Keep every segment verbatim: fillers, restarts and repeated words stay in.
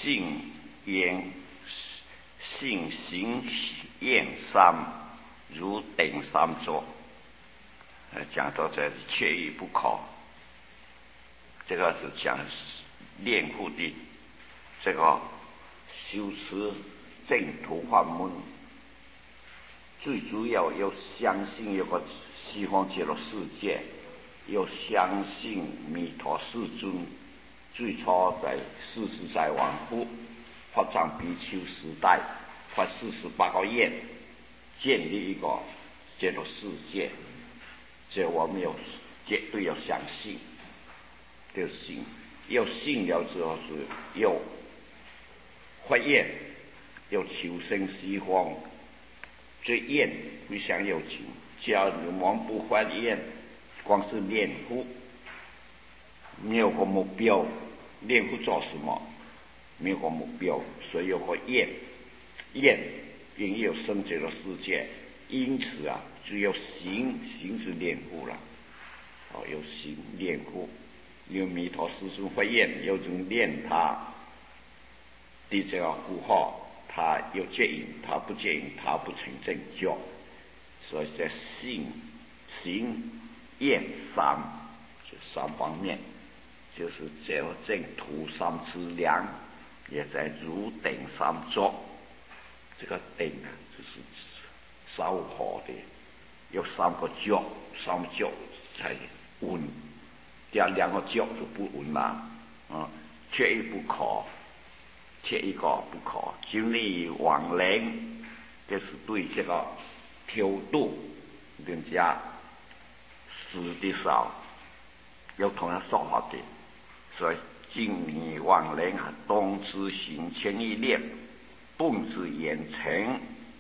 性言性行厌三，如顶三座。呃，讲到这里缺一不可。这个是讲练护的这个修持正途法门，最主要要相信有个西方极乐世界，要相信弥陀世尊最初在四十载往复发藏比丘时代发四十八个愿，建立一个极乐世界，这我们要绝对要相信，就信，要信了之后是要发愿，要求生西方。这愿非常有情，只要我们不发愿，光是念佛，没有个目标，念佛做什么？没有个目标，所以有个愿，愿并有生极乐世界，因此啊，只有行行是念佛了，哦，有行念佛，有弥陀师尊发愿，有人念他的这个符号。他有接引，他不接引，他不成正觉，所以在信、行、愿三这三方面，就是这个正途三资粮，也在如顶三座。这个顶啊，就是烧火的，有三个角，三个角才稳，这样两个角就不稳了，啊，缺一不可。缺一个不可，经历往来，这是对这个调度人家死的少，有同样说法的，所以经历往来啊，动之行前一念，动之言成。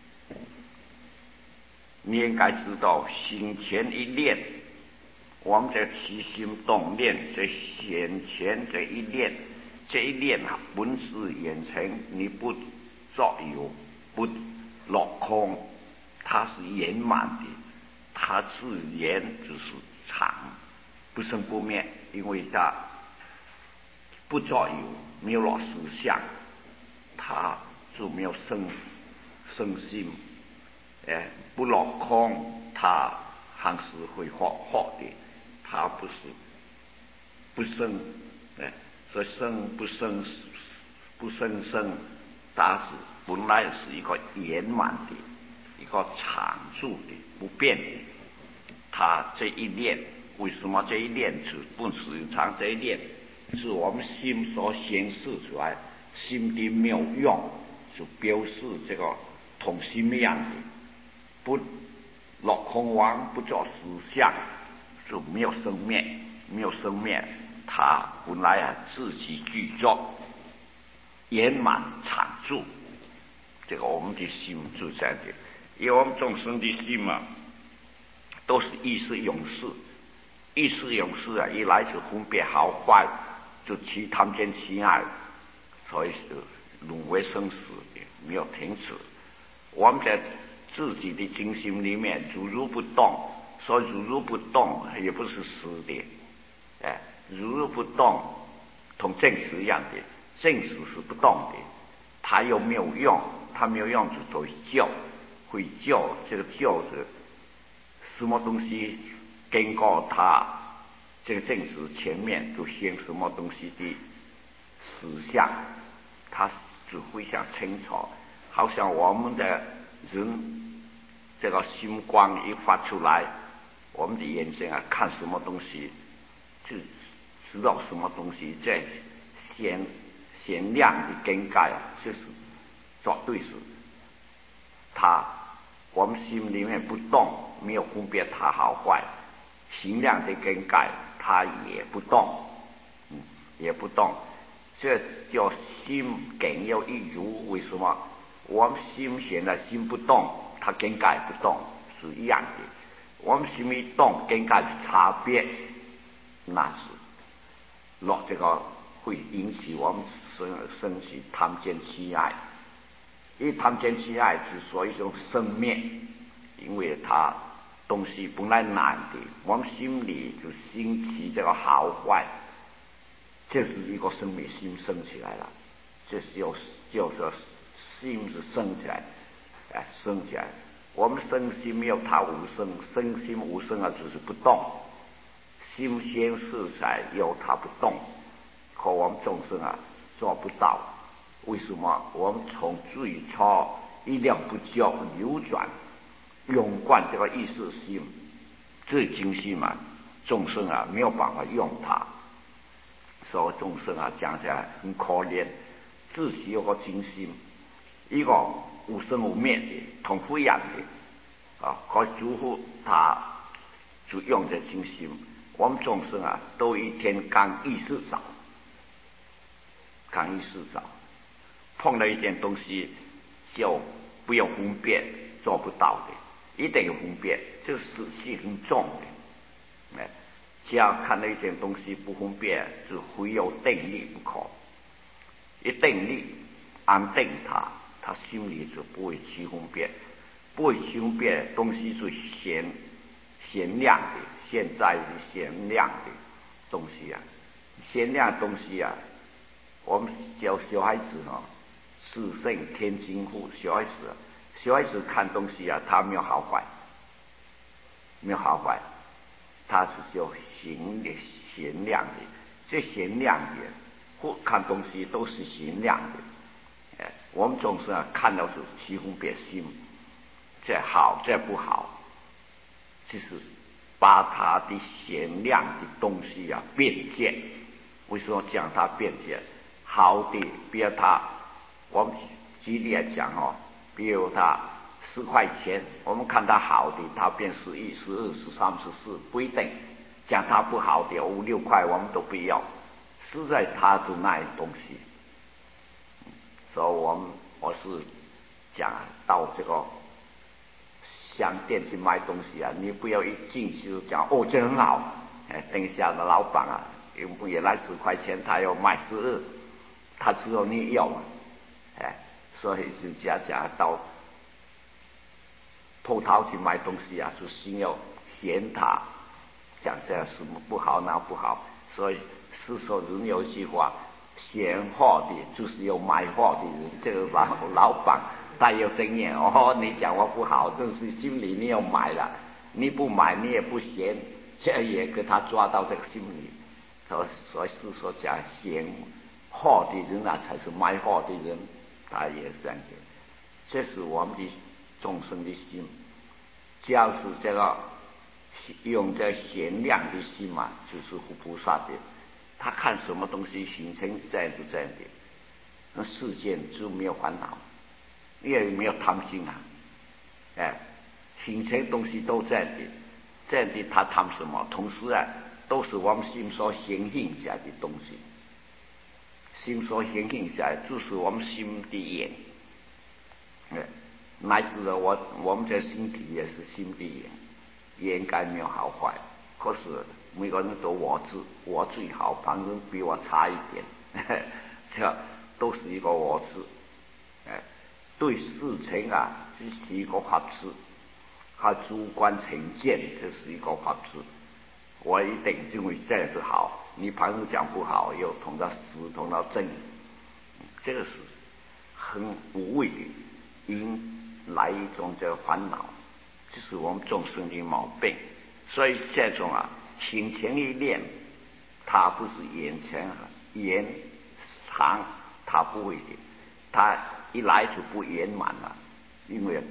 你应该知道，行前一念，我们在起心动念，在先前这一念。这一念啊，本是圆成，你不作有，不落空，它是圆满的，它自然就是常，不生不灭，因为它不作有，没有落实相，它就没有生生心，哎，不落空，它还是会好好的，它不是不生，哎。所以生不生不生生，它是本来是一个圆满的，一个常住的不变的。它这一念，为什么这一念是不是常？这一念是我们心所显示出来，心的妙用，就表示这个同心一样的，不落空亡，不做实相，就没有生灭，没有生灭。他本来啊自己具足圆满常住，这个我们的心就这样的，因为我们众生的心嘛，都是意识用事，意识用事啊，一来就分别好坏，就起贪见喜爱，所以是轮回生死没有停止。我们在自己的精心里面如如不动，所以如如不动也不是死的，哎。如如不动，同正直一样的，正直是不动的，它又没有用，它没有用就会叫，会叫，这个叫着什么东西经过它这个正直前面就现什么东西的实相，它就非常清楚，好像我们的人这个心光一发出来，我们的眼睛啊看什么东西就知道什么东西在显显亮的更改啊，就是绝对是它我们心里面不动，没有分别它好坏，显亮的更改它也不动，嗯，也不动，这叫心更有一如。为什么？我们心现在心不动，它更改不动是一样的，我们心一动更改的差别，那是落这个会引起我们生生起贪见痴爱，因为贪见痴爱之所以是生灭，因为它东西本来难的，我们心里就兴起这个好坏，这是一个生灭心生起来了， 这是有叫做心是生起来，哎，生起来。我们生心没有它无生，生心无生啊，就是不动。心先事起来，有它不动，可我们众生啊做不到。为什么？我们从最初一量不交流转，用惯这个意识心，最精细嘛，众生啊没有办法用它，所以众生啊讲起来很可怜。自己有个精心，一个无生无灭的，同不一样的啊，可以祝福他就用这精心。我们众生啊，都一天刚意识早，刚意识早，碰到一件东西就不用分辨，做不到的，一定要分辨，这是气很重的。哎，只要看到一件东西不分辨，就非有定力不可。一定力安定他，他心里就不会起分辨，不会起分辨东西是显显亮的，现在是显亮的东西啊，显亮的东西啊，我们教小孩子哦，自胜天经乎，小孩子，小孩子看东西啊，他没有好坏，没有好坏，他是有显的显亮的，这显亮的。看东西都是显亮的，哎，我们总是啊看到是起分别心，这好这不好，就是把它的显亮的东西啊变见。为什么讲它变见？好的，比如它，我们举例来讲哦，比如它十块钱，我们看它好的，它变十一、十二、十三、十四，不一定。讲它不好的五六块，我们都不要。实在他的那东西，所以我们我是讲到这个商店去买东西啊，你不要一进去就讲哦这很好，哎，等一下的老板啊，因为原来十块钱他要卖十二，他知道你要，哎，所以就讲讲到铺头去买东西啊，就先要嫌他，讲这什么不好那不好，所以。是说人有一句话，嫌货的就是有买货的人，这个老老板他有经验哦。你讲我不好，正是心里你要买了，你不买你也不嫌，这也给他抓到这个心理。所以所以是说讲嫌货的人啊，才是买货的人，他也是这样子。这是我们的众生的心，只要是这个用这显亮的心嘛，就是菩萨的。他看什么东西形成这样就这样的，那世间就没有烦恼，也没有贪心啊，哎，形成东西都这样的，这样的他贪什么？同时啊，都是我们心所显现下的东西，心所显现下来就是我们心的眼，哎，乃至我我们这身体也是心的眼，眼该没有好坏，可是。每个人都我知我最好，旁人比我差一点，这都是一个我知。哎，对事情啊，这是一个法执，他主观成见，这是一个法执。我一定认为这样是好，你旁人讲不好，又同到实，同到正，这个是很无谓的，引来一种这个烦恼，这是我们众生的毛病。所以这种啊。心前一念，它不是眼前延长，它不会的，它一来就不圆满了，因为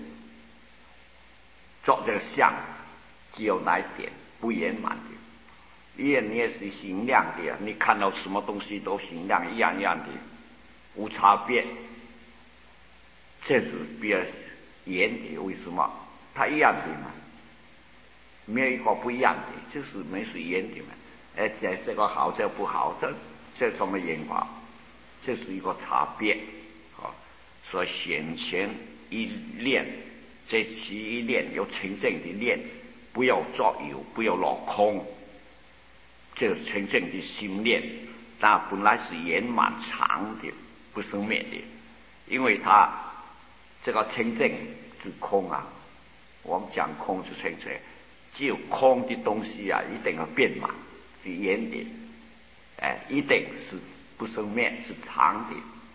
做这个相只有那一点不圆满的，因为你也是形亮的，你看到什么东西都形亮一样一样的，无差别，这是比较圆的。为什么？它一样的嘛。没有一个不一样的，就是没是圆的嘛。而且这个好，这个不好，这这什么圆法？这是一个差别啊。所以显前一念，这其一念有真正的念，不要作有，不要落空。这个真正的心念，那本来是圆满长的，不生灭的，因为它这个真正是空啊。我们讲空是真正。只有空的东西啊，一定要变满，是圆的，哎，一定是不生灭，是长的。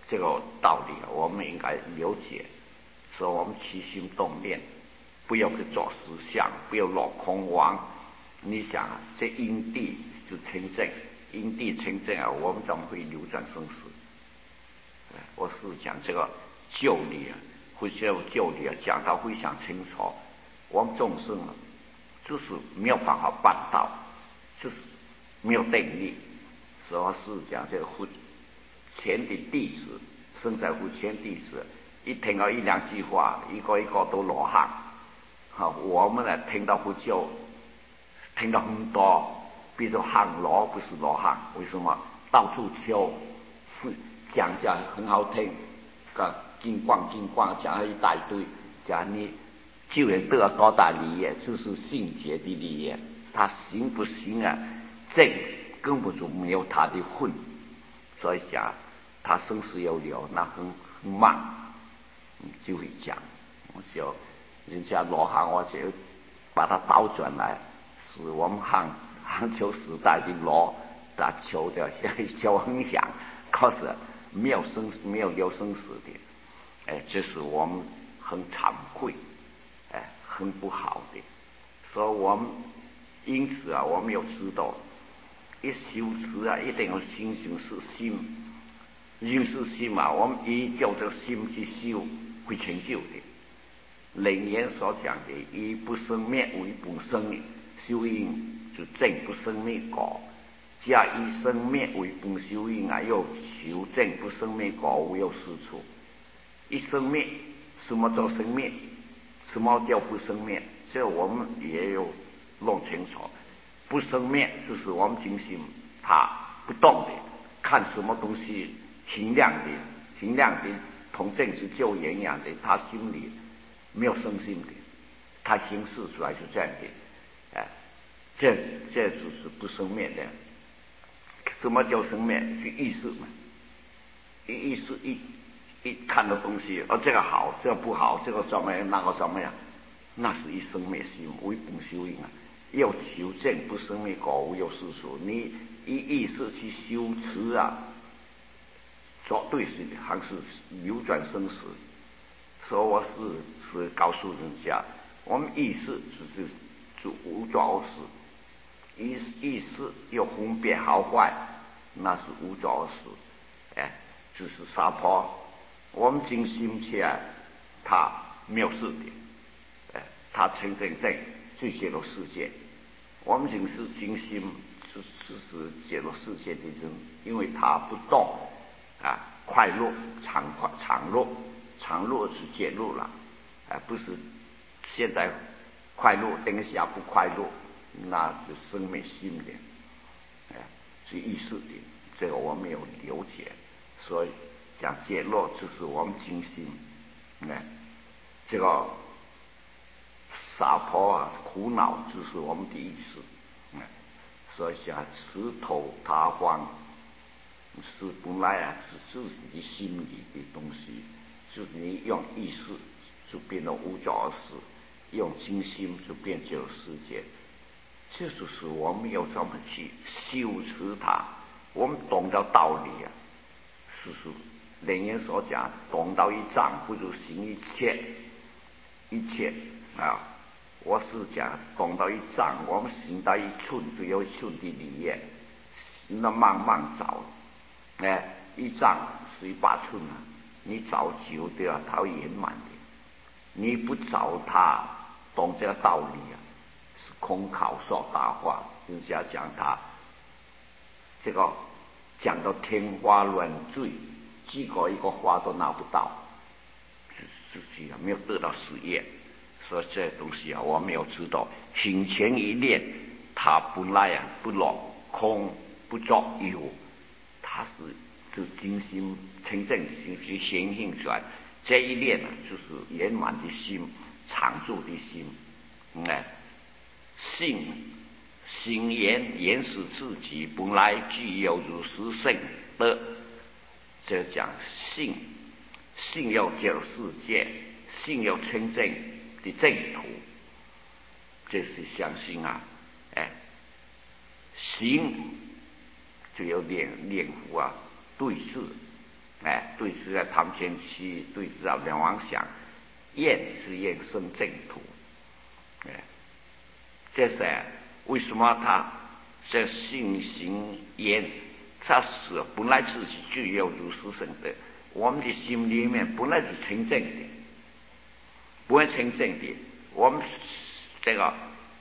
这个道理我们应该了解，所以我们起心动念，不要去做思想，不要落空妄。你想啊，这因地是清净，因地清净啊，我们怎么会流转生死？我是讲这个教理啊，会这个教理啊，讲到非常清楚。我们众生啊，就是没有办法办到，就是没有定力。所以我是讲这个佛前的弟子，身在佛前弟子，一听到一两句话，一个一个都罗汉。好，我们呢听到佛教，听到很多，比如汉罗不是罗汉，为什么？到处求，讲讲很好听，个金光金光讲了一大堆，讲你就能得多大利益，这是性解的利益，他行不行啊？正根本就没有他的混，所以讲他生死有流，那很很慢，就会讲，我就人家罗汉，我就把它倒转来，是我们汉汉求时代的罗，他求的求很响，可是没有生没有流生死的，哎，这是我们很惭愧，哎，很不好的。所以我们因此啊，我们要知道，一修持啊，一定要心行是心，心是心啊，我们依照这心去修，会成就的。楞严所讲的以不生灭为本生，修因就正不生灭果；加以生灭为本修因啊，又求正不生灭果，无有是处。一生灭，什么叫生灭？什么叫不生灭？这我们也有弄清楚。不生灭就是我们精心它不动的，看什么东西形亮的，形亮的同正是救援一样的，他心里没有生心的，他行事出来是这样的，哎，这这就是不生灭的。什么叫生灭？是意识嘛，意识一一看到东西，哦，这个好，这个不好，这个怎么样，那个怎么样，那是一生灭心，为本修因啊。要求证不生灭果，无有是处。你以意识去修持啊，绝对是还是流转生死。所以我是是告诉人家，我们意识只是就无作恶事，意意识要分别好坏，那是无作恶事。哎，只是杀破。我们精心起来，他没有事的，哎，他成正正。最解入世界，我们仅是精心是只是解入世界的人，因为他不动啊，快乐常快常乐，常乐是解入了，啊，不是现在快乐，等一下不快乐，那是生灭心的，哎，是意识的，这个我没有了解，所以讲解落就是我们精心，哎，这个。洒脱啊，苦恼就是我们的意识，嗯，所以讲石头塌方是本来啊是自己的心理的东西，就是你用意识就变得无作恶事，用精心就变就有世界，这就是我们要怎么去修持它。我们懂得道理啊，是是楞严所讲，懂到一丈不如行一切，一切啊。我是讲懂到一丈，我们行到一寸就有一寸的理念，那慢慢找，哎，一丈是一把寸啊，你找久的啊，它会圆满的。你不找它，懂这个道理啊，是空考说大话。人家讲他这个讲到天花乱坠，结果一个花都拿不到，自己啊没有得到实验。所以这东西啊，我们要知道，行前一念，它本来啊不落空不作有，它是就精心清正心去显现出来。这一念呢、啊，就是圆满的心，常住的心，哎，性心言言使自己本来具有如是性的，这讲性，性要解世界，性要清正的正途，这是相信啊，哎，行就有念念佛啊，对事哎，对治啊唐天期，对治啊梁王想，厌是厌生净土，哎，这是为什么他这性行言，他是本来自己具有如是生的，我们的心里面本来是清净的，不会清净的，我们这个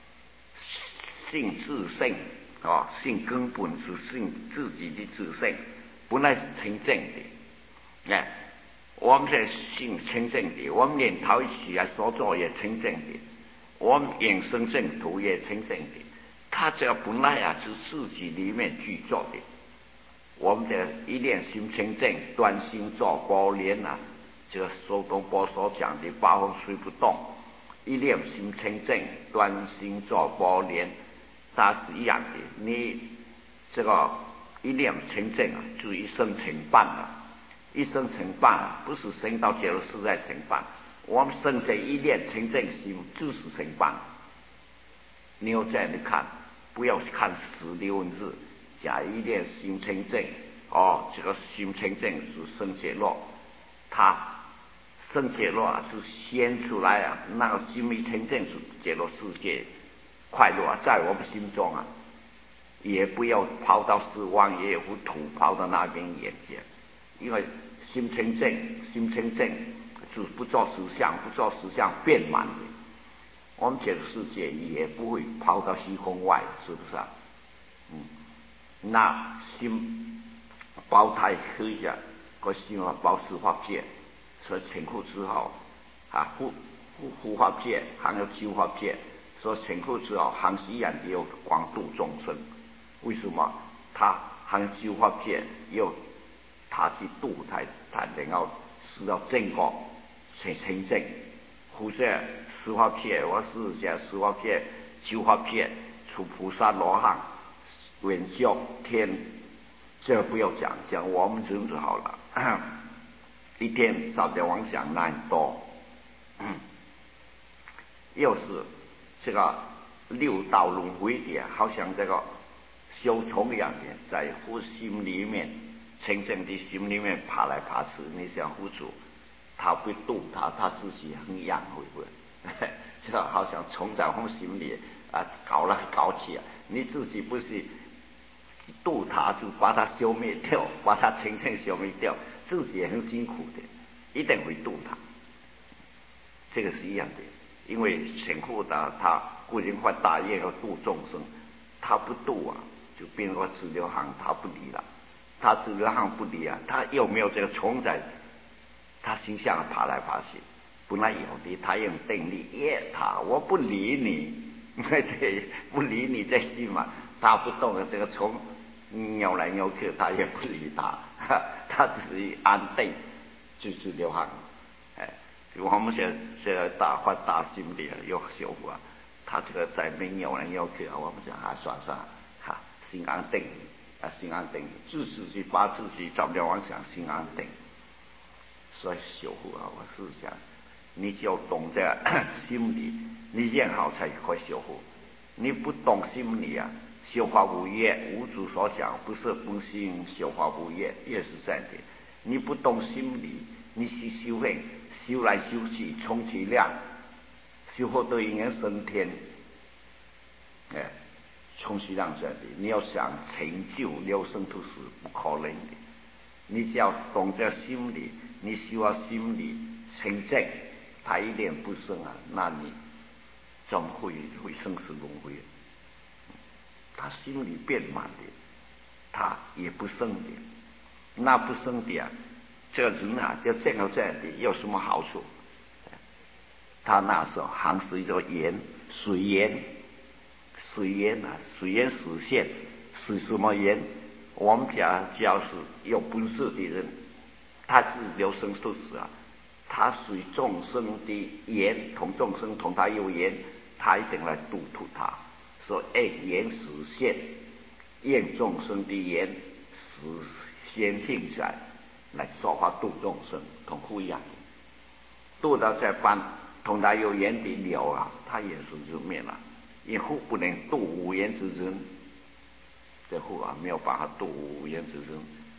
性自性啊，性根本是性自己的自性，本来是清净的，哎，我们这性清净的，我们念头起来所做也清净的，我们养生净土也清净的，它这本来啊是自己里面具足的。我们的一念心清净，端心照宝莲啊，这个苏东坡所讲的八风吹不动，一念心清净，端心照宝莲，它是一样的。你这个一念清净啊，就一生成办了，一生成办啊，不是生到结了世再成办。我们生这一念清净心就是成办。你要这样的看，不要看实的文字。假一念心清净，哦，这个心清净是生解乐，它生解乐啊是显出来啊，那个心一清净是解乐世界快乐啊，在我们心中啊，也不要跑到死亡也糊涂跑到那边眼界，因为心清净，心清净就不做实相，不做实相变满的，我们这个世界也不会跑到虚空外，是不是啊？嗯。那心包太虚呀，个心啊包四法界，所以成苦之后啊，护护护法界还有九法界，所以成苦之后还是一样的有广度众生。为什么？他还有九法界有他去度他，他能够使到正果成清净。或者十法界，我是讲十法界、九法界出菩萨罗汉。远教天，这不要讲，讲我们人就好了。一天少点妄想难多，嗯，又是这个六道轮回的，好像这个小虫一样的，在乎心里面，清净的心里面爬来爬去。你想护住，他不度他，他自己很痒，会不会？这好像虫在我们心里啊搞来搞去啊，你自己不是。度他就把他消灭掉，把他清净消灭掉，自己也很辛苦的，一定会度他。这个是一样的，因为成苦的他固然发大愿要度众生，他不度啊，就变成自流行，他不理了。他自流行不理啊，他又没有这个虫在，他心下爬来爬去，本来有的，他用定力耶他，我不理你，这不理你这心嘛，他不动的这个虫。扭来扭去，他也不理他，他只是安定，就是流汗。哎，我们现在现在大发大心的有修复啊，他这个在没扭来扭去啊，我们讲啊，算算哈，心安定啊，心安定，自自己把自己找不了妄想，心安定。所以修复啊，我是讲，你就懂得心理，你这样好才可以修复。你不懂心理啊。修法无业，五祖所讲不是不行，修法无业也是这样的。你不懂心理，你去修行，修来修去，充其量修好多应该升天，哎，充其量这样的。你要想成就了生土是不可能的。你只要懂得心理，你修好心理清净，他一念不生啊，那你怎么会会生死轮回？他心里变满的，他也不生的，那不生的啊，这个人啊，就见到这样的有什么好处？他那时候还是一个盐，水盐，水盐啊，水盐实现，水什么盐？我们讲只要是有本事的人，他是留生受死啊，他属于众生的盐，同众生同他有缘，他一定来度脱他。说应缘实现，应众生的缘实现性起来，来说法度众生，同不一样。度到这般同他有缘的了啊，他也是入灭了。因护不能度无缘之人，这护啊没有办法度无缘之人，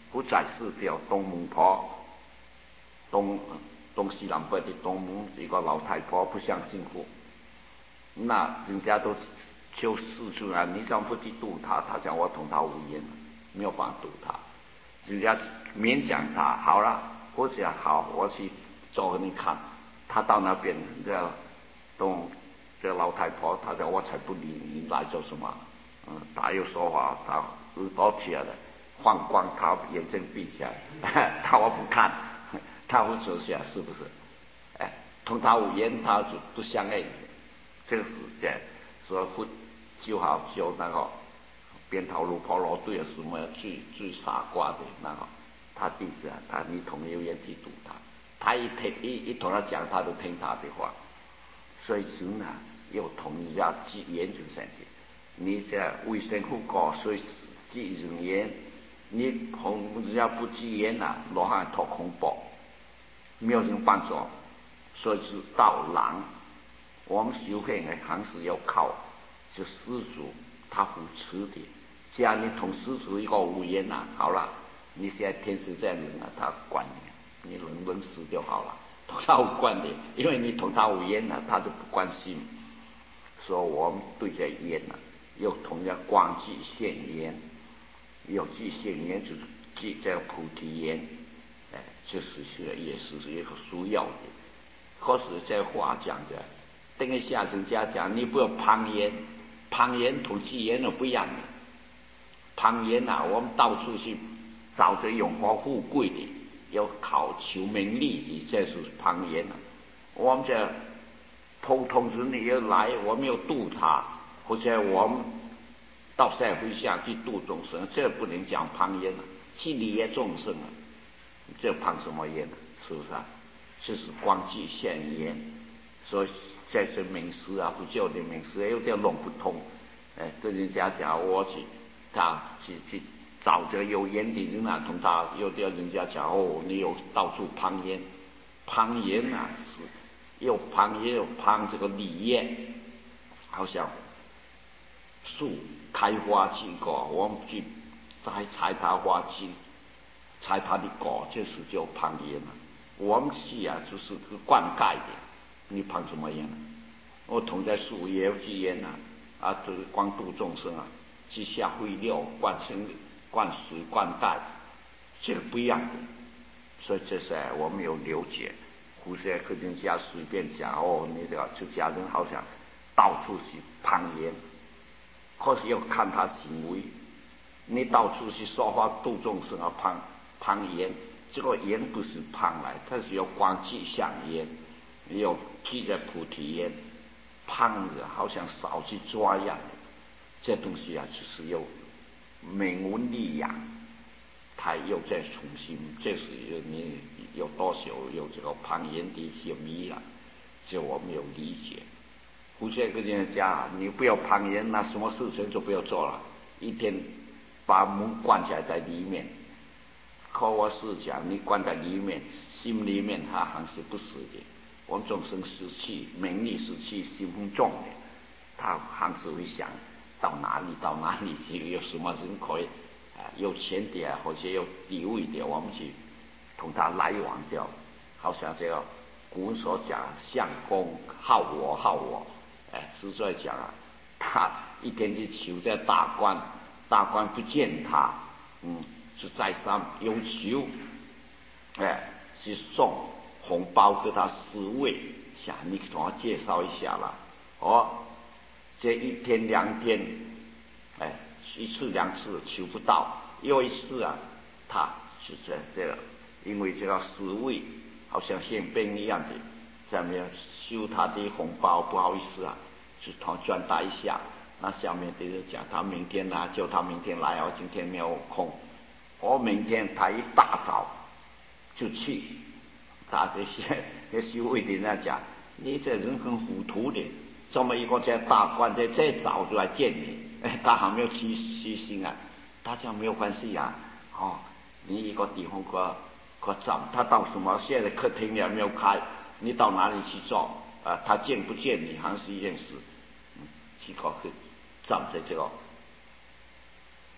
不再是叫东门婆，东东西南北的东门一个老太婆不相信佛，那人家都求世尊啊，你想不去度他？他讲我同他无缘，没有办法度他，人家勉强他，好了，我讲好，我去做给你看。他到那边，这东这老太婆，他讲我才不理你来做什么？嗯，他又说话，他耳朵起来了，放光，他眼睛闭起来，他我不看，他会走下，是不是？哎，同他无缘，他就不相爱。这个是这样，所以会就好就那个边头路婆罗对什么最最傻瓜的那个，他第四啊，他你同有缘去度他，他一听一一同他讲，他都听他的话，所以人啊要同人家结缘就成的。你这卫生护告，所以结人缘，你同人家不结缘啊，罗汉托空报，没有人帮助，所以是道狼。我们修行呢，还是要靠就施主他扶持的。既然你同施主一个无缘啊，好了，你现在天时在人啊，他管你，你能不能死就好了，同他无关的，因为你同他无缘啊，他就不关心。所以我们对这缘啊，要同样光记现缘，要记现缘就是记这个菩提缘，哎，这是是也是一个需要的。可是这话讲着。等一下，人家讲你不要攀缘，攀缘同积缘都不一样的。攀缘啊，我们到处去找着荣华富贵的，要考求名利的，这是攀缘啊。我们这普通人你要来，我们要度他，或者我们到社会上去度众生，这不能讲攀缘啊，去利益众生啊，这攀什么缘啊？是不是啊？这是光记现缘，所以。这些名师啊，不叫的名师，有点弄不通。哎，跟人家讲我去，他去去找这有缘的人啊，同他有点人家讲哦，你有到处攀缘，攀缘啊是又攀也有攀这个利益，好像树开花结果，我们去摘采它花茎，采它的果，这是叫攀缘啊。我们去啊，就是个灌溉的。你攀什么缘？我同在树也有机缘啊，啊，就是光度众生啊，去下肥料、灌生、灌水、灌溉，这个不一样的。所以这是我们有了解，不是跟人家随便讲哦，你这个出家人好像到处去攀缘，可是要看他行为。你到处去说话度众生啊，攀攀缘，这个缘不是攀来，它是要光记相缘。你要记在菩提缘，胖子好像少去抓一样的，这东西啊，就是有名闻利养，他又在重新，这是你有多少有这个攀缘的嫌疑了，这我没有理解。胡先跟人家，你不要攀缘，那什么事情就不要做了，一天把门关起来在里面。可我是讲，你关在里面，心里面他还是不死的。我们众生失气，名利失气，心很重的，他还是会想到哪里到哪里去，有什么人可以啊、呃、有钱的或者有地位的，我们去同他来往掉，好像这个古人所讲相公好我好我，哎，实在讲啊，他一天去求这大官，大官不见他，嗯，就再三有求，哎，去送红包给他侍卫，想你给我介绍一下啦。哦，这一天两天，哎，一次两次求不到，又一次啊，他就这这个，因为这个侍卫好像宪兵一样的，在那边收他的红包，不好意思啊，就他转达一下。那下面的人讲他明天来，叫他明天来，我今天没有空。我明天他一大早就去。他这些这修卫的人讲，你这人很糊涂的，这么一个这大官在这早就来见你，哎，他还没有虚虚心啊。他讲没有关系呀、啊，哦，你一个地方可可找他到什么？现在客厅也没有开，你到哪里去找？啊，他见不见你还是一件事。嗯，去搞去找在这个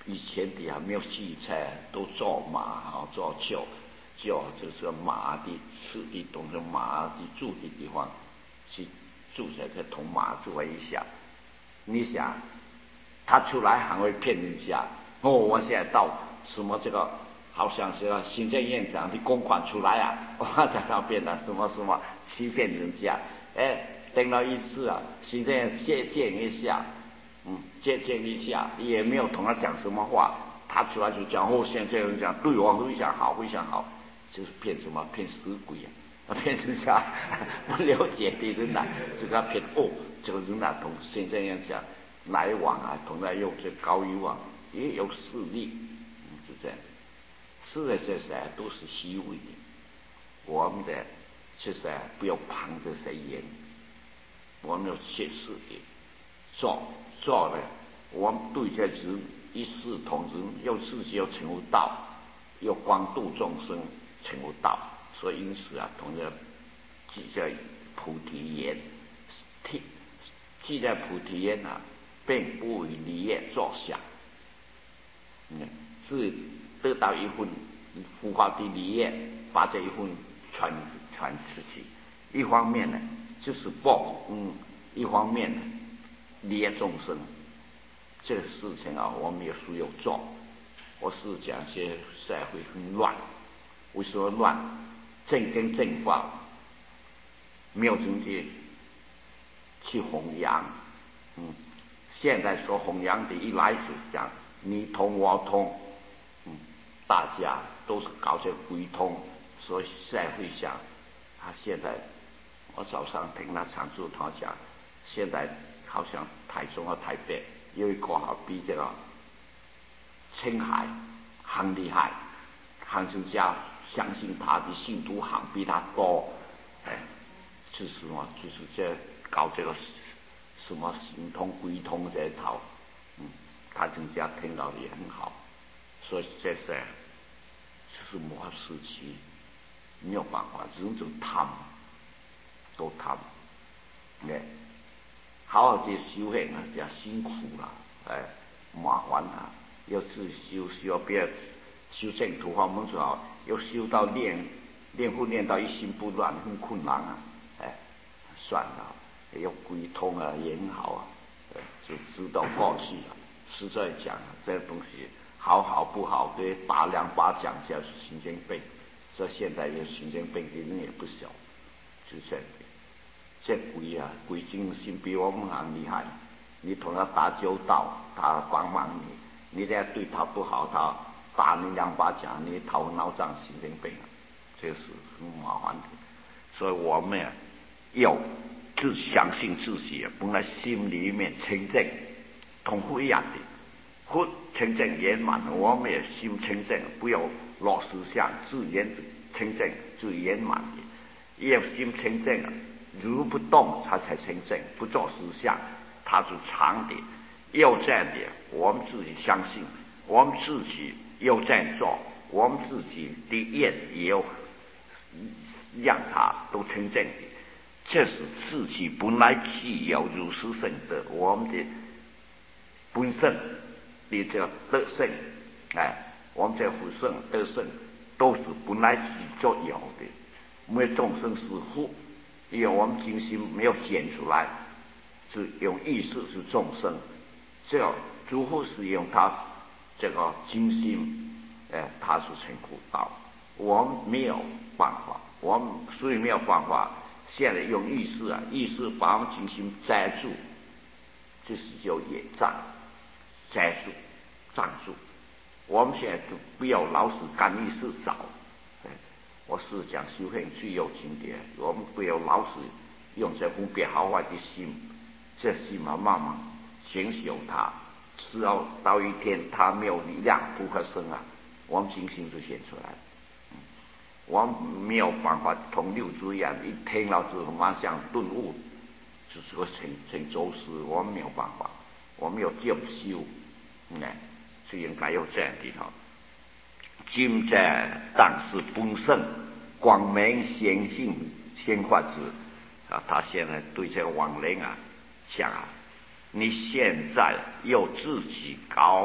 以前的还没有汽车，都坐马啊，坐轿，轿就是马的吃的东西，马的住的地方，去住在这同马住一下。你想，他出来还会骗人家哦，我现在到什么这个，好像是行政院长的公款出来啊，我在那边呢什么什么欺骗人家，哎，等到一次啊，行政院借鉴一下。嗯，借鉴一下，也没有同他讲什么话，他出来就讲哦，现在这样讲对我非常好，非常好，就是骗什么骗死鬼啊，骗人家不了解的人呐、啊，这个骗哦，这个人呐、啊、同现在样讲来往啊，同他用这高一往也有势力，嗯，是这样的，是的，这些都是虚伪的，我们的其实不要旁着谁言，我们要切实的做。做了，我们对这人一视同仁，又自己要成悟道，又光度众生成悟道，所以因此啊，同样记在菩提言，记记在菩提言啊，并不为利业着想，嗯，是得到一份佛法的利益，把这一份传传出去。一方面呢，就是报，嗯，一方面呢。利益众生，这个事情啊，我们也是有做。我是讲些社会很乱，为什么乱？正跟正法没有直接去弘扬，嗯，现在说弘扬的一来是讲你通我通，嗯，大家都是搞这归通，所以社会上，他现在我早上听他常驻他讲，现在。好像台中和台北有一个好比这个青海很厉害，汉人家相信他的信徒行比他多，哎，就是什么，就是这搞这个什么行通归通这一套，嗯，汉人家听到的也很好，所以这是就是魔法时期，没有办法，人就贪，都贪，哎。好好去修行啊，这辛苦了，哎，麻烦啊！要是修修不要修正途法门最好，要修到练练不练到一心不乱，很困难啊！哎，算了，要归通啊，也很好啊，就知道过去了。实在讲，这个东西好好不好，给打两巴掌下是神经病。所以现在有神经病的人也不小，就这样。这鬼啊，鬼精神比我们还厉害。你同他打交道，他帮忙你，你再对他不好，他打你两巴掌，你头脑胀神经病啊，这是很麻烦的。所以我们啊，要自相信自己，本来心里面清净，同佛一样的，佛清净圆满，我们也心清净，不要落实相，自然清净最圆满的，要心清净啊。如不动，它才成正；不做实相，它就常的。要这样的，我们自己相信，我们自己要这样做，我们自己的业也要让它都成正的。这是自己本来具有如是性的，我们的本身的这个德性，哎，我们这福性德性都是本来自己就有的，没有众生是福。因为我们精心没有显出来，是用意识是众生，这个诸佛是用他这个精心，哎，他是成苦道，我们没有办法，我们所以没有办法，现在用意识啊，意识把我们精心摘住，这是叫业障，摘住，障住，我们现在就不要老是干意识找。我是讲修行最有经典，我们不要老是用这分别好坏的心，这心慢慢慢减小它，只要到一天它没有力量不可生啊，我们信心就显出来了。嗯，我们没有办法同六祖一样，一听了之后马上顿悟，就是个成成走势，我们没有办法，我们要渐修，嗯，就应该有这样的哈。今在当时本身光明显性显化之啊，他现在对这个亡灵啊讲啊，你现在要自己搞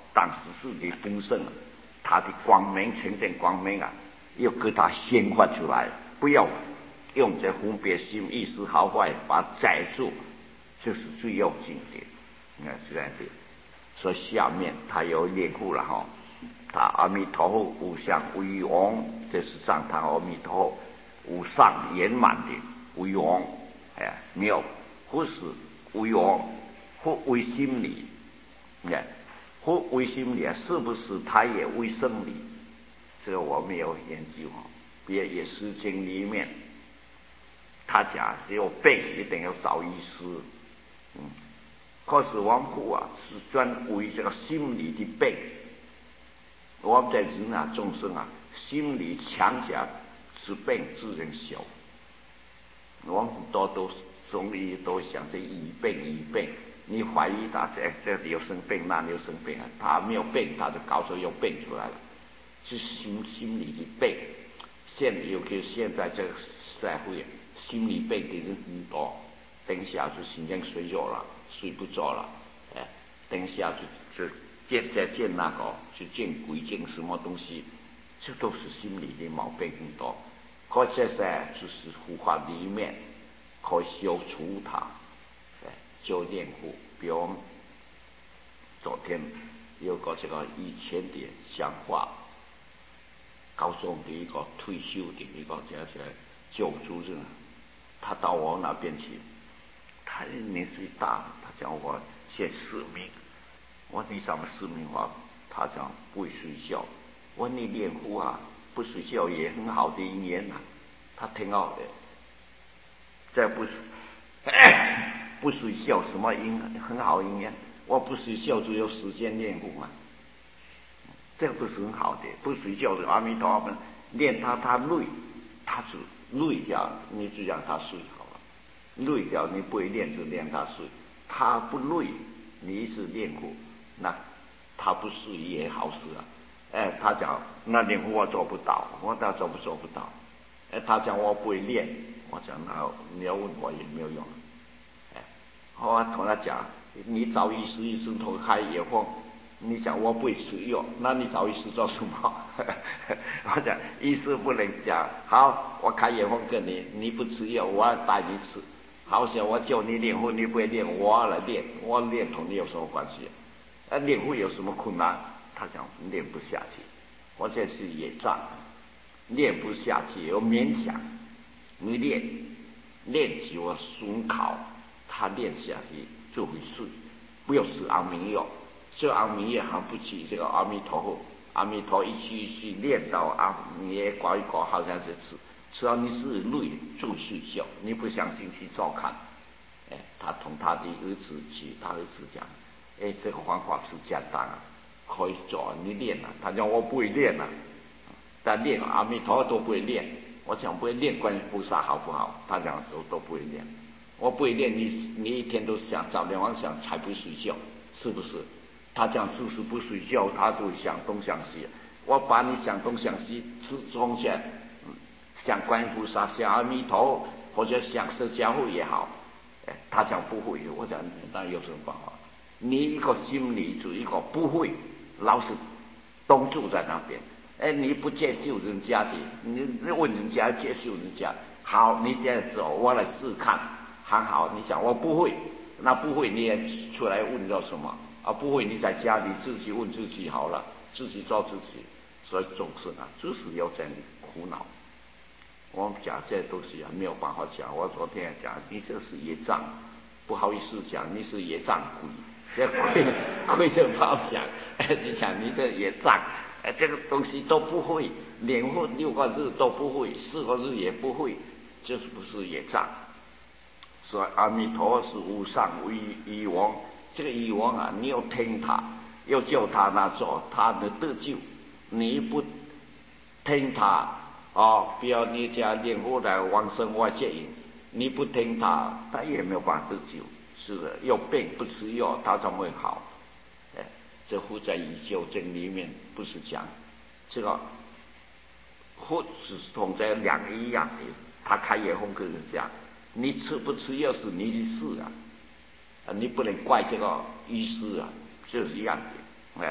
当时自己丰盛了，他的光明呈现光明啊，要给他显化出来，不要用这分别心、意识好坏把它载住，这是最要紧的。你看这样子，所以下面他有练护了哈。他阿弥陀佛无相为王，这是上堂阿弥陀佛无上圆满的为王，哎，没有，或是为王，或为心理，你看，或为心理啊，是不是他也为生理？这个我没有研究哈。别也是经里面，他讲只有病一定要找医师，嗯，可是王父啊是专为这个心理的病。我们在人啊众生啊心理强强之病自然小，我们很多都中医都想这医病医病，你怀疑他这这里有生病那里有生病啊，他没有病他就搞出有病出来了，是心心理的病。现尤其现在这个社会心理病的人很多，等下就心情睡着了，睡不着了，哎，等下就就见再见那个，去见鬼见什么东西，这都是心理的毛病很多。可这些就是护法里面可以消除它，哎，就练护。比如我们昨天有个这个以前的想法，高中的一个退休的一个叫做教主任，他到我那边去，他年岁大，他讲我写使命。我说你什么使命啊？他讲不会睡觉。我说你练护啊，不睡觉也很好的因缘呐。他挺好的，再不不睡觉什么因很好因缘？我不睡觉就有时间练护嘛，这个不是很好的。不睡觉的阿弥陀佛练他，他累，他就累觉，你就让他睡好了。累觉你不会练就练他睡，他不累，你一直练护。那他不是也好事啊？哎，他讲那练护我做不到，我他做不做不到？哎，他讲我不会练，我讲那你要问我也没有用。哎，我同他讲，你找医师，医生头开药方，你讲我不会吃药，那你找医师做什么？我讲医师不能讲，好，我开药方给你，你不吃药，我要带你吃。好像我叫你练护，你不会练，我要来练，我练同你有什么关系？啊，练护有什么困难？他讲练不下去，我这是业障，练不下去有勉强。你练练久了熏烤，他练下去就会睡。不要吃安眠药，这安眠药还不及这个阿弥陀佛。阿弥陀一句一句练到啊，你也搞一搞，好像是吃，只要你是累就睡觉。你不相信去照看。哎，他同他的儿子去，他儿子讲。哎，这个方法是简单啊，可以做，你练啊。他讲我不会练啊，但练阿弥陀佛都不会练。我讲不会练观音菩萨好不好？他讲都都不会练。我不会练，你你一天都想早点妄想才不睡觉，是不是？他讲就是不睡觉，他都想东想西。我把你想东想西，吃中间，想观音菩萨，想阿弥陀佛，或者想释迦佛也好。哎，他讲不会，我讲那有什么办法？你一个心理主一个不会，老是东住在那边，哎，你不接受人家的，你问人家接受人家，好，你这样走，我来试看，很好。你想我不会，那不会你也出来问到什么啊？不会你在家里自己问自己好了，自己做自己。所以众生啊，就是有这样的苦恼。我们讲这东西啊，没有办法讲。我昨天讲，你这是业障，不好意思讲，你是业障鬼。这亏亏就不好讲，就讲你这业障，哎，这个东西都不会，连或六个字都不会，四个字也不会，这是不是业障？所以阿弥陀是无上为医王，这个医王啊，你要听他，要叫他那做，他的得救。你不听他哦，不要你家练过来往生外界引，你不听他，他也没有办法得救。是的，有病不吃药，他怎么会好？哎，这护在医救经里面不是讲这个护只是同在两个一样的，他开药方跟人讲，你吃不吃药是你的事啊，啊，你不能怪这个医师啊，就是一样的。哎，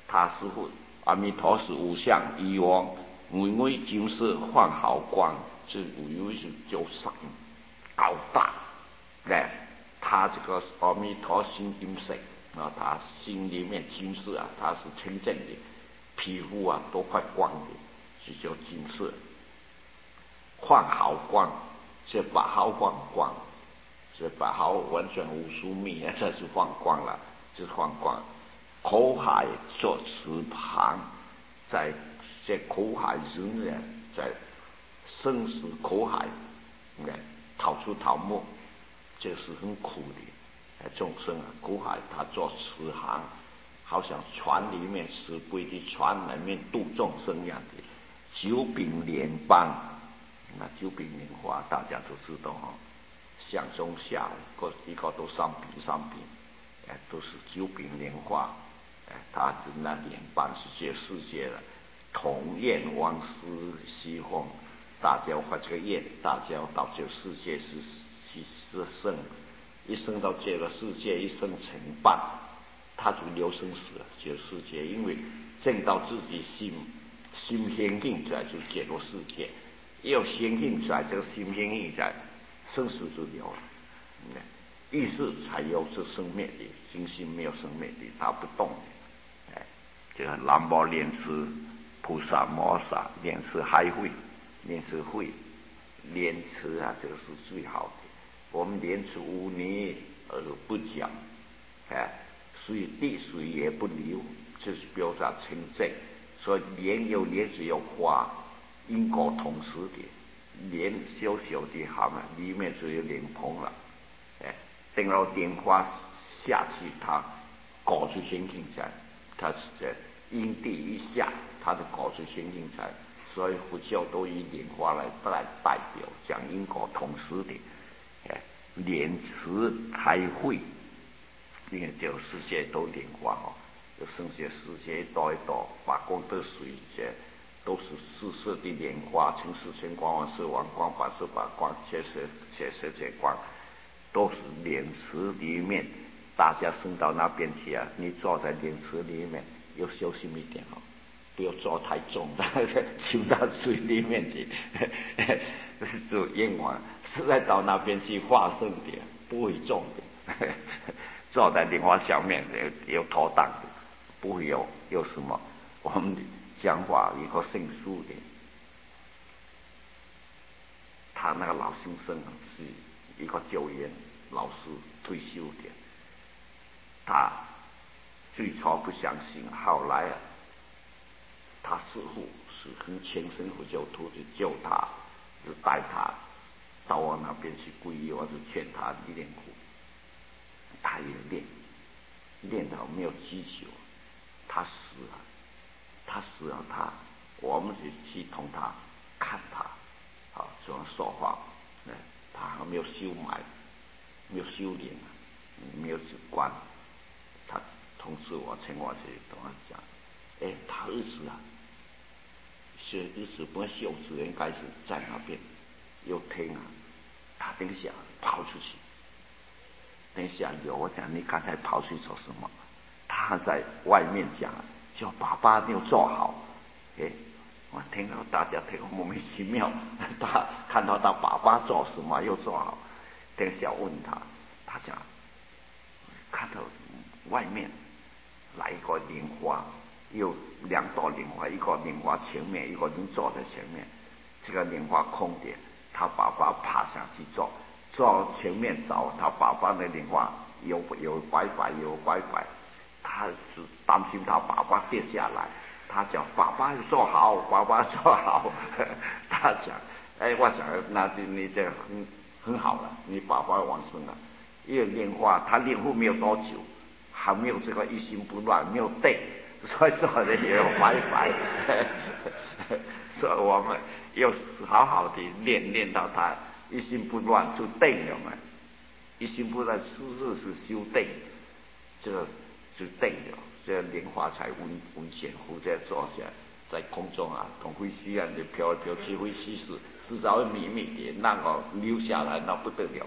他师父阿弥陀是无相以往微微金色放好光，这微微是就闪高大，哎，他这个阿弥陀心金色啊，他心里面金色啊，他是清净的，皮肤啊都快光的，是叫金色，放好光，是把好放光，是把好完全无疏密啊，这是放光了，是放光。口海做池旁，在这口海中呢，在生死口海，哎，逃出逃没，这是很苦的众生啊。苦海他做慈航，好像船里面慈悲的船里面度众生一样的。九柄莲瓣，那九柄莲花大家都知道哈，上中下个一个都三柄三柄，哎，都是九柄莲花。哎，他的那莲瓣是这世界的同愿往事西风，大家发这个愿，大家到这个世界是去是生，一生到这个世界，一生成伴，他就留生死了。这个世界，因为证到自己心心显现出来，就这个世界，要显现出来，这个心显现出来，生死就了了。嗯，意识才有这生灭的，心性没有生灭的，它不动的。哎，这个南无莲池菩萨摩萨，莲池还会，莲池会，莲池啊，这个是最好的。我们莲池污泥而不讲，哎，水滴水也不流，这是表达清净。所以莲有莲只有花，因果同时的，莲小小的它们里面就有莲蓬了。哎，等到莲花下去，它果就显现出来，它是在因地一下，它的果就显现出来。所以佛教都以莲花来来代表，讲因果同时的。哎，莲池开会，因为这个世界都莲花哦，就剩下世界一朵一朵发光的水，这都是四色的莲花，成四千光，万色万光，八十八光，七十七十七光。都是莲池里面，大家升到那边去啊！你坐在莲池里面，要小心一点哦，不要坐太重的，浸到水里面去，是做愿望。实在到那边去化生的，不会重的。坐在莲花下面有妥当的，不会有有什么。我们讲话一个姓苏的，他那个老先生是一个教员老师退休的，他最初不相信，后来啊，他师父是很虔诚佛教徒的，教他就带他到我那边去皈依，我就劝他练苦，他也练，练到没有技巧，他死了，他死了，他我们就去同他看他，啊，这样说话，嗯，他还没有修埋，没有修炼，没有去观，他同时我请我去跟他讲，哎，他儿子啊，是儿子本来小子应该是在那边，有听啊，他等一下跑出去，等一下有我讲你刚才跑出去做什么？他在外面讲，叫爸爸没有做好，哎。我听到大家听莫名其妙，他看到他爸爸做什么又做好，等下问他，他讲看到外面来一个莲花，有两朵莲花，一个莲花前面，一个人坐在前面，这个莲花空的，他爸爸爬上去坐，坐前面找他爸爸的莲花有有摆摆有摆摆，他是担心他爸爸跌下来。他讲爸爸做好，爸爸做好。他讲，哎，我想那就你这很很好了，你爸爸往生了。因为莲花，他练护没有多久，还没有这个一心不乱，没有定，所以做的也要拜拜。所以我们要好好的练，练到他一心不乱就定了嘛。一心不乱，事事是修定，这个就定了。这莲花才温温显乎在坐下，在空中啊，同飞机一样的飘来飘去，飞机是是稍微密密的，那个溜下来那不得了。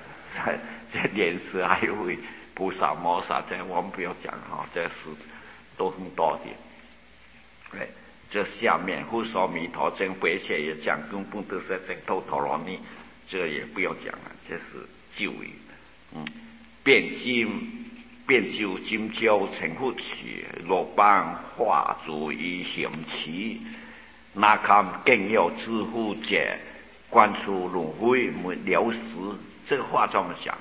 这莲池还会菩萨摩萨，这我们不要讲哈，这是都很多的。哎，这下面护说弥陀经白切也讲根本都是真头陀罗尼，这个也不要讲了，这是旧语。嗯，辩经。便就金交成佛时，落邦化作于险期，那看更要知乎者，观出轮回没了时。这个话这么讲，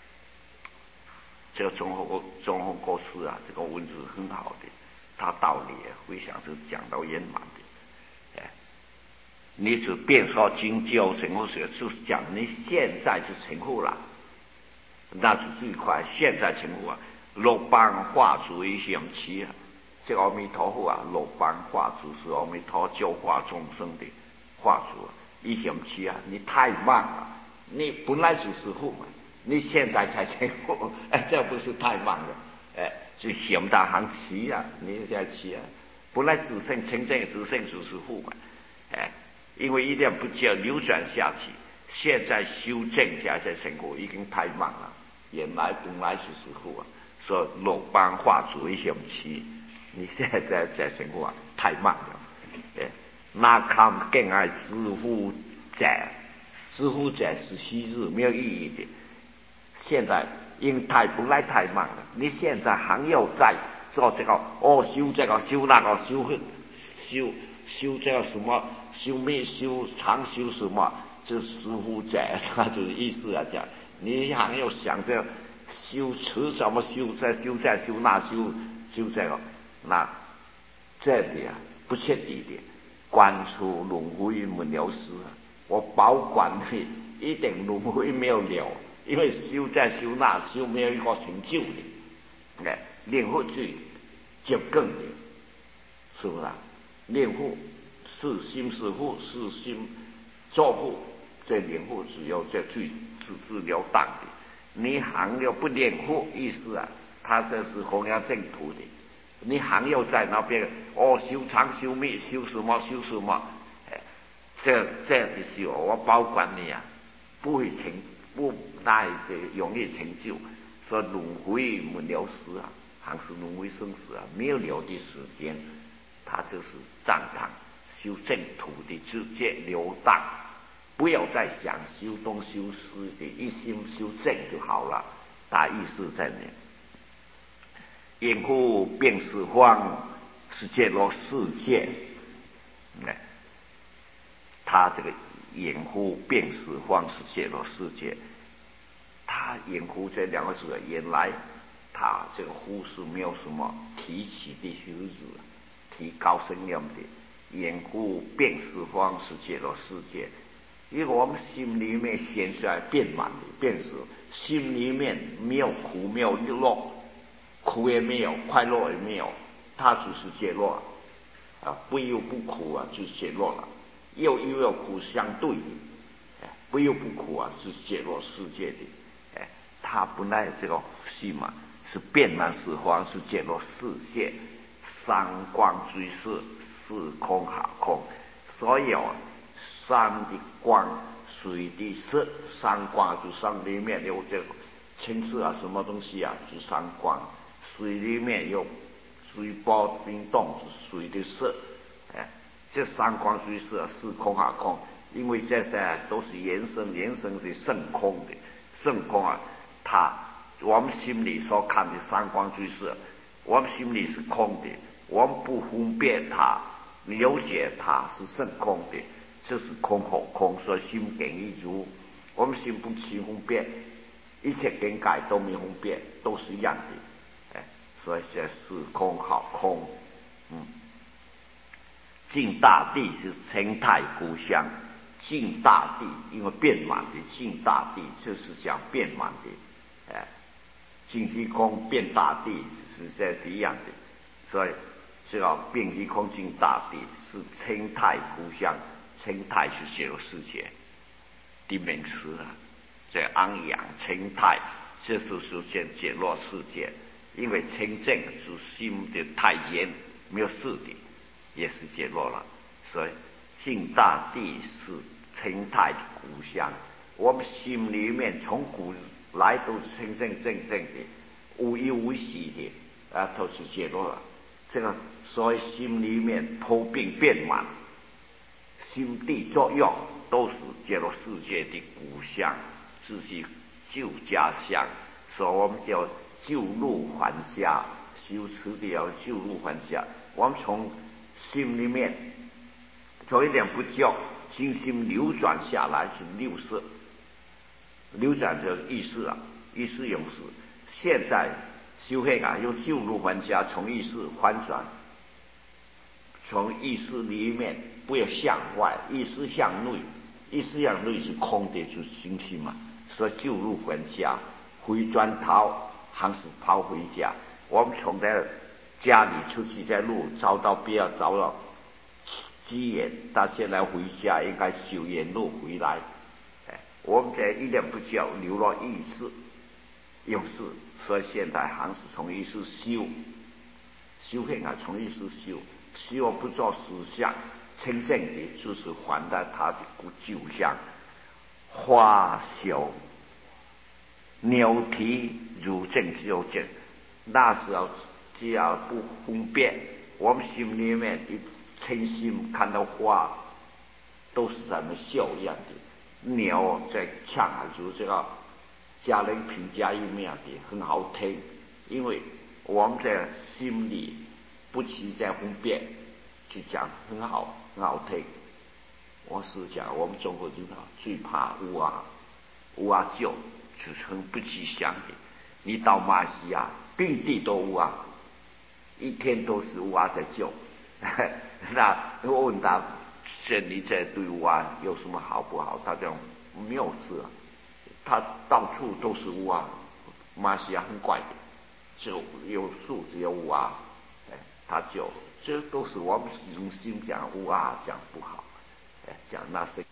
这个中国中国国师啊，这个文字很好的，他道理非常是讲到圆满的。哎，你只变说金交成佛时，就是讲你现在就成佛了，那是最快，现在成佛啊。六邦化主于险期啊，这个阿弥陀佛啊，六邦化主是阿弥陀教化众生的化主啊。一险期啊，你太慢了，你本来就是佛嘛，你现在才成佛，哎，这不是太慢了？哎，就险大行期啊，你现在期啊，本来自性成正自性就是佛嘛，哎，因为一定不叫流转下去，现在修正加才成佛，已经太慢了，原来本来就是佛啊。说六邦化主于险期，你现在在生活啊太慢了。哎，那看更爱知乎者，知乎者是昔日没有意义的。现在因为太本来太慢了，你现在还要再做这个哦，修这个修那个修修修这个什么修灭修长修什么，这知乎者，他就是意思来讲，你还要想着。修持怎么修？这修这修那修修这个，那这里啊不切地的，观出轮回没了时啊！我保管你一定轮回没有了，因为修这修那修没有一个成就的，哎，念佛最接近的，是不是啊？念佛是心是佛，是心做佛，这念佛只有这最直截了当的。你还要不念佛，意思啊，他这是弘扬正途的。你还要在那边哦修长修密修什么修什么，哎，这这样的修，我保管你啊，不会成不大的容易成就。说轮回没了时啊，还是轮回生死啊，没有了的时间，他就是赞叹修正途的直接流荡。不要再想修东修西的，一心修正就好了。大意思在那。因乎变四方是界落世界，哎，他这个隐乎变四方是界落世界，他隐乎这两个字，原来他这个乎是没有什么提起的虚字，提高声量的。隐乎变四方是界落世界。因为我们心里面显出来变满的变是，心里面没有苦没有乐，苦也没有，快乐也没有，它就是解落啊，不忧不苦啊，就是解落了。忧忧有苦相对的，哎，不忧不苦啊，是解落世界的，哎，它本来这个心嘛是变满四方，是解落世界，三光追视，四空哈空，所有啊。山的光，水的色，三光就山里面有这个青色啊，什么东西啊，就三光；水里面有水波冰冻，是水的色。哎，这三光追色，四空啊空，因为这些都是延伸延伸的圣空的，圣空啊，它我们心里所看的三光追色，我们心里是空的，我们不分辨它，了解它是圣空的。这是空后空，所以心境一如，我们心不起分辨，一切境界都没分辨，都是一样的，哎，所以这是空好空，嗯，净大地是生态互相，净大地因为变满的，净大地就是讲变满的，哎，净虚空变大地是这一样的，所以这个变虚空净大地是生态互相。生态是解落世界的名词啊，这昂扬生态，这就是现解落世界。因为清净是心的太严，没有事的，也是解落了。所以净大地是生态的故乡。我们心里面从古来都是清清正正的，无一无息的啊，都是解落了。 这个所以心里面头病变满，心地作用都是这个世界的骨相，自己旧家相，所以我们叫旧路还家，修持的要旧路还家。我们从心里面做一点不教，心心流转下来是六识，流转这意识啊，意识用事。现在修行啊，用旧路还家，从意识翻转，从意识里面不要向外，意识向内，意识向内是空的，就是心性嘛。所以旧路还家，回转头还是跑回家。我们从在家里出去在路找到不要找到机缘，他现在回家应该修沿路回来。哎，我们这一点不教，留了意识用事，所以现在还是从意识修，修行啊，从意识修，修不做思想，真正的就是还在他的旧相。花朽鸟啼如正就正，那时候只要不分辨，我们心里面一清心看到花都是在那笑一样的，鸟在唱啊，就是这个家人评价一样的很好听，因为我们在心里不起在分辨，就讲很好很好听。我是讲我们中国人啊最怕乌鸦，乌鸦叫是很不吉祥的。你到马来西亚遍地都乌鸦，一天都是乌鸦在叫。那我问他，这你这对乌鸦有什么好不好？他讲没有事啊，他到处都是乌鸦。马来西亚很怪的，就有树只有乌鸦，哎，他叫，这都是我们用心讲乌鸦讲不好。讲那是